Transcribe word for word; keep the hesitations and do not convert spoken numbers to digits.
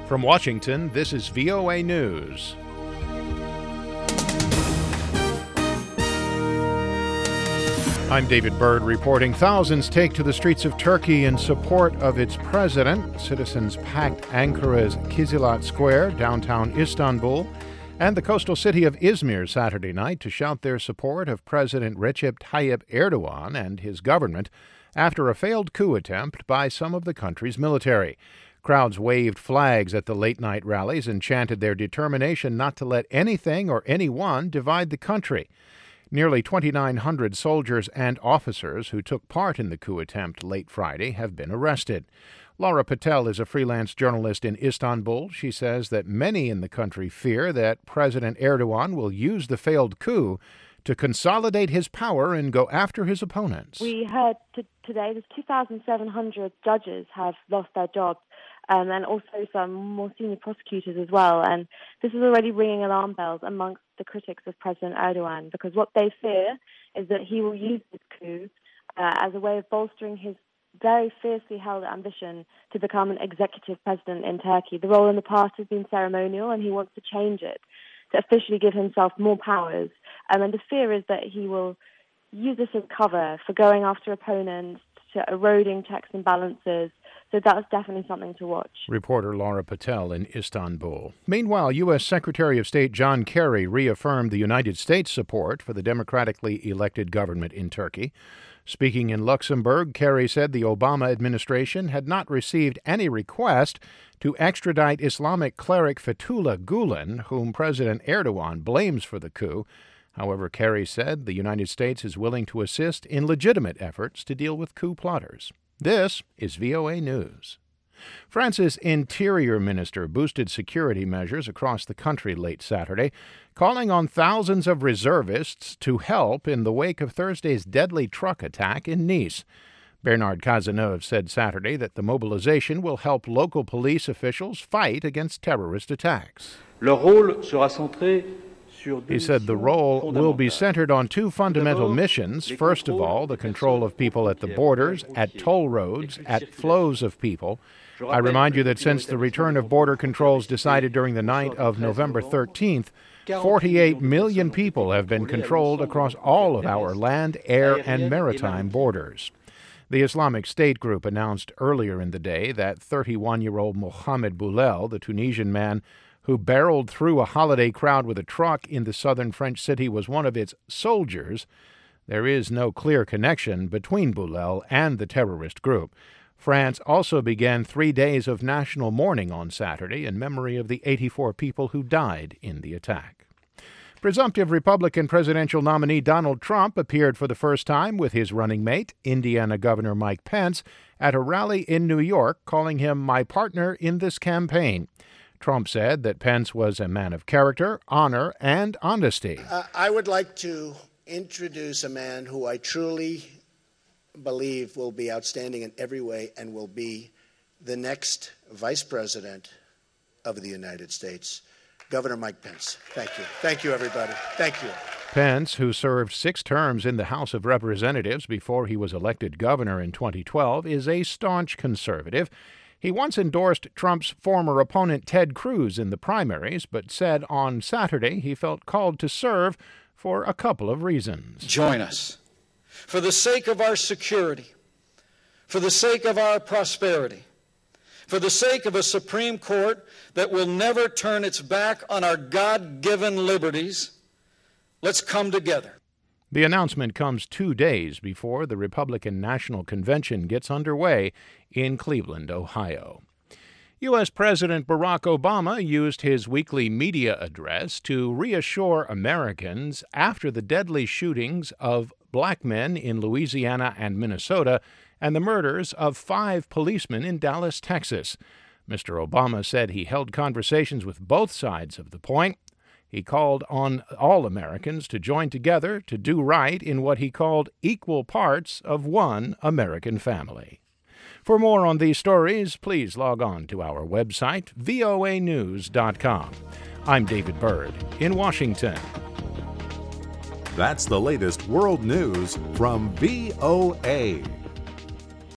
From Washington, this is V O A News. I'm David Byrd reporting. Thousands take to the streets of Turkey in support of its president. Citizens packed Ankara's Kizilcay Square, downtown Istanbul, and the coastal city of Izmir Saturday night to shout their support of President Recep Tayyip Erdogan and his government after a failed coup attempt by some of the country's military. Crowds waved flags at the late-night rallies and chanted their determination not to let anything or anyone divide the country. Nearly twenty-nine hundred soldiers and officers who took part in the coup attempt late Friday have been arrested. Laura Patel is a freelance journalist in Istanbul. She says that many in the country fear that President Erdogan will use the failed coup to consolidate his power and go after his opponents. We heard t- today that two thousand seven hundred judges have lost their jobs, um, and also some more senior prosecutors as well. And this is already ringing alarm bells amongst the critics of President Erdogan, because what they fear is that he will use this coup uh, as a way of bolstering his very fiercely held ambition to become an executive president in Turkey. The role in the past has been ceremonial, and he wants to change it to officially give himself more powers. Um, and the fear is that he will use this as cover for going after opponents, to eroding checks and balances. So that's definitely something to watch. Reporter Laura Patel in Istanbul. Meanwhile, U S. Secretary of State John Kerry reaffirmed the United States' support for the democratically elected government in Turkey. Speaking in Luxembourg, Kerry said the Obama administration had not received any request to extradite Islamic cleric Fethullah Gulen, whom President Erdogan blames for the coup. However, Kerry said the United States is willing to assist in legitimate efforts to deal with coup plotters. This is V O A News. France's Interior Minister boosted security measures across the country late Saturday, calling on thousands of reservists to help in the wake of Thursday's deadly truck attack in Nice. Bernard Cazeneuve said Saturday that the mobilization will help local police officials fight against terrorist attacks. Le rôle sera centré. He said the role will be centered on two fundamental missions. First of all, the control of people at the borders, at toll roads, at flows of people. I remind you that since the return of border controls decided during the night of November thirteenth, forty-eight million people have been controlled across all of our land, air, and maritime borders. The Islamic State group announced earlier in the day that thirty-one-year-old Mohamed Boulel, the Tunisian man who barreled through a holiday crowd with a truck in the southern French city, was one of its soldiers. There is no clear connection between Boulel and the terrorist group. France also began three days of national mourning on Saturday in memory of the eighty-four people who died in the attack. Presumptive Republican presidential nominee Donald Trump appeared for the first time with his running mate, Indiana Governor Mike Pence, at a rally in New York, calling him my partner in this campaign. Trump said that Pence was a man of character, honor, and honesty. Uh, I would like to introduce a man who I truly believe will be outstanding in every way and will be the next vice president of the United States, Governor Mike Pence. Thank you. Thank you, everybody. Thank you. Pence, who served six terms in the House of Representatives before he was elected governor in twenty twelve, is a staunch conservative. He once endorsed Trump's former opponent Ted Cruz in the primaries, but said on Saturday he felt called to serve for a couple of reasons. Join us. For the sake of our security, for the sake of our prosperity, for the sake of a Supreme Court that will never turn its back on our God-given liberties, let's come together. The announcement comes two days before the Republican National Convention gets underway in Cleveland, Ohio. U S. President Barack Obama used his weekly media address to reassure Americans after the deadly shootings of black men in Louisiana and Minnesota and the murders of five policemen in Dallas, Texas. Mister Obama said he held conversations with both sides of the point. He called on all Americans to join together to do right in what he called equal parts of one American family. For more on these stories, please log on to our website, V O A news dot com. I'm David Byrd in Washington. That's the latest world news from V O A.